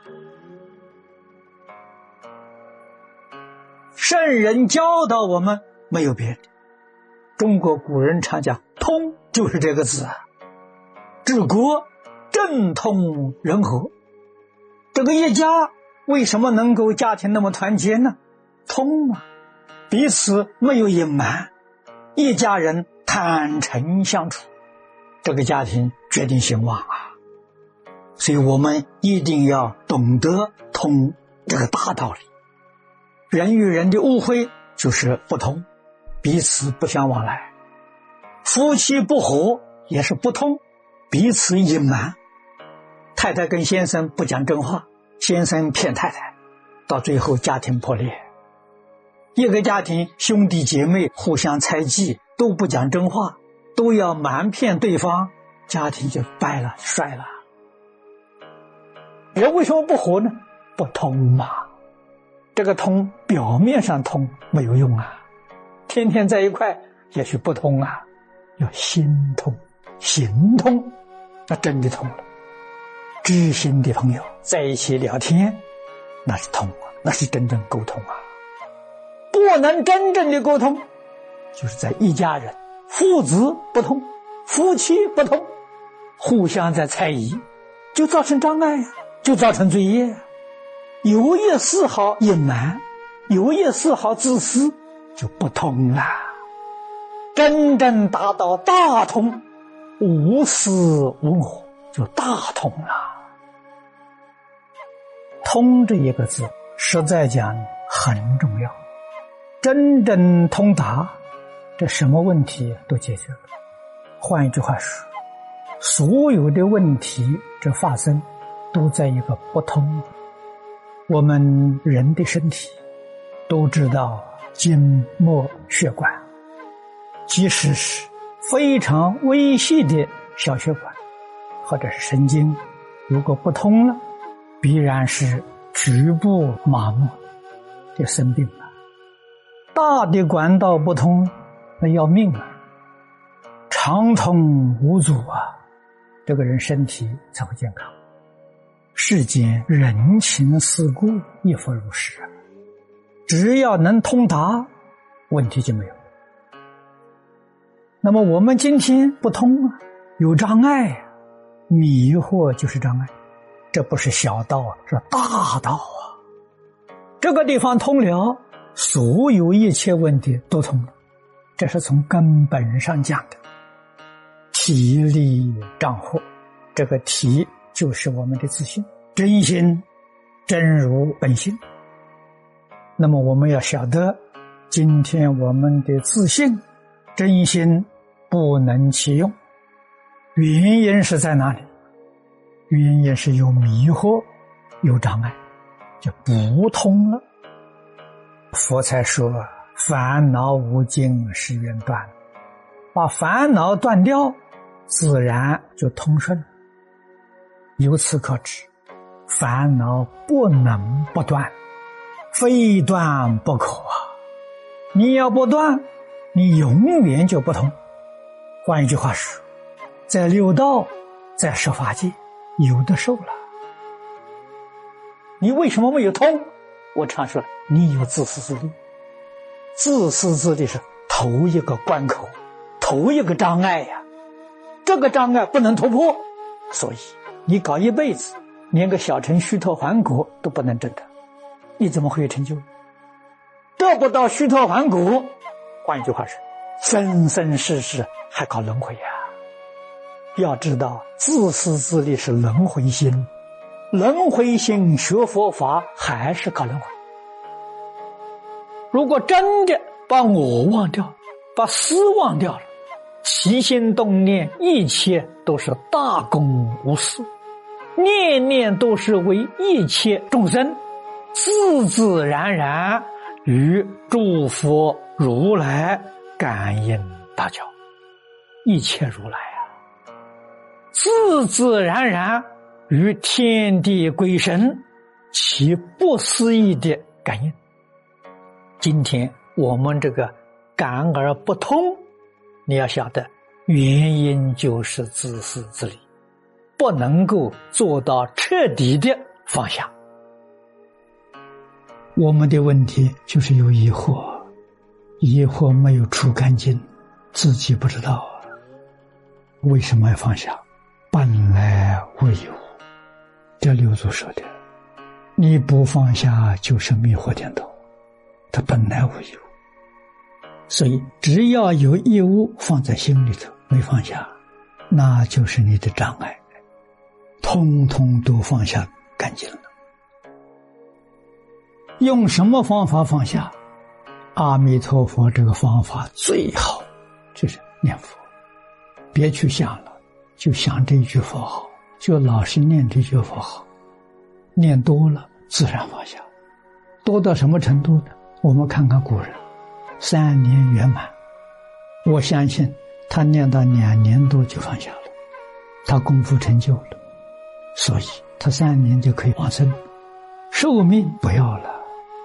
圣人教导我们没有别的，中国古人常讲通就是这个字啊，治国政通人和。这个一家为什么能够家庭那么团结呢？通啊，彼此没有隐瞒，一家人坦诚相处，这个家庭决定兴旺啊。所以我们一定要懂得通这个大道理。人与人的误会就是不通，彼此不相往来。夫妻不和也是不通，彼此隐瞒。太太跟先生不讲真话，先生骗太太，到最后家庭破裂。一个家庭兄弟姐妹互相猜忌，都不讲真话，都要瞒骗对方，家庭就败了，衰了。人为什么不和呢？不通嘛。这个通表面上通没有用啊，天天在一块也许不通啊，要心通行通，那真的通了。知心的朋友在一起聊天，那是通啊，那是真正沟通啊。不能真正的沟通，就是在一家人，父子不通，夫妻不通，互相在猜疑，就造成障碍啊，就造成罪业啊。有意丝毫隐瞒，有意丝毫自私，就不通了。真正达到大通，无私无我，就大通了。通这一个字实在讲很重要，真正通达，这什么问题都解决了。换一句话说，所有的问题这发生都在一个不通。我们人的身体都知道筋膜血管，即使是非常微细的小血管或者是神经，如果不通了，必然是局部麻木，就生病了。大的管道不通，那要命啊，畅通无阻啊，这个人身体才会健康。世间人情世故亦复如是，只要能通达，问题就没有。那么我们今天不通啊，有障碍啊，迷惑就是障碍，这不是小道啊，是大道啊。这个地方通了，所有一切问题都通了，这是从根本上讲的。体力障惑，这个体就是我们的自信，真心真如本性。那么我们要晓得，今天我们的自信真心不能其用，原因是在哪里？原因是有迷惑，有障碍，就不通了。佛才说烦恼无尽，誓愿断，把烦恼断掉，自然就通顺了。由此可知，烦恼不能不断，非断不可啊！你要不断，你永远就不通。换一句话说，在六道，在十法界，有的受了。你为什么没有通？我常说，你有自私自利。自私自利是头一个关口，头一个障碍呀。这个障碍不能突破，所以你搞一辈子，连个小乘须陀洹果都不能证得，你怎么会有成就？得不到须陀洹果，换一句话说，生生世世还搞轮回呀。要知道，自私自利是轮回心，轮回心学佛法还是搞轮回。如果真的把我忘掉，把私忘掉了，起心动念一切都是大公无私，念念都是为一切众生，自自然然与诸佛如来感应道交，一切如来啊，自自然然与天地鬼神起不思议的感应。今天我们这个感而不通，你要晓得原因就是自私自利，不能够做到彻底的放下。 我们的问题就是有疑惑，疑惑没有除干净，自己不知道为什么要放下？本来无一物，这六祖说的，你不放下就是迷惑颠倒，它本来无一物。所以只要有一物放在心里头没放下，那就是你的障碍，通通都放下干净了。用什么方法放下？阿弥陀佛这个方法最好，就是念佛，别去想了，就想这一句佛号，就老实念这句佛号，念多了自然放下。多到什么程度呢？我们看看古人，3年圆满，我相信他念到2年多就放下了，他功夫成就了，所以他3年就可以往生，寿命不要了。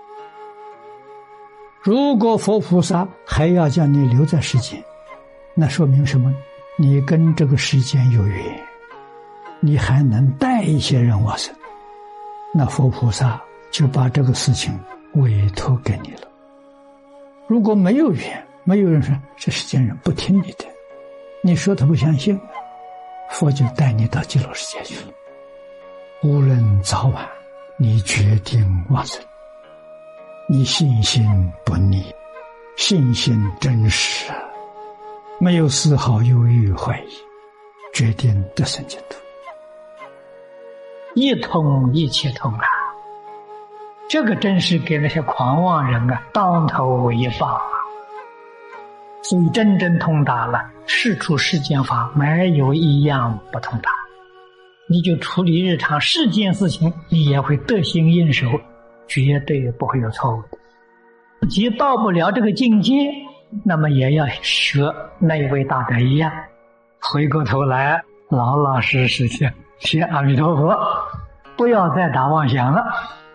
如果佛菩萨还要叫你留在世间，那说明什么？你跟这个世间有缘，你还能带一些人往生，那佛菩萨就把这个事情委托给你了。如果没有缘，没有人说这世间人不听你的，你说他不相信，佛就带你到极乐世界去了。无论早晚，你决定往生，你信心不逆，信心真实，没有丝毫犹豫怀疑，决定得生净土。 一通一切通啊！这个真是给那些狂妄人当头一棒啊！所以真正通达了，事出世间法没有一样不通达。你就处理日常世间事情，你也会得心应手，绝对不会有错误的。自己到不了这个境界，那么也要学那一位大德一样，回过头来老老实实的学阿弥陀佛，不要再打妄想了。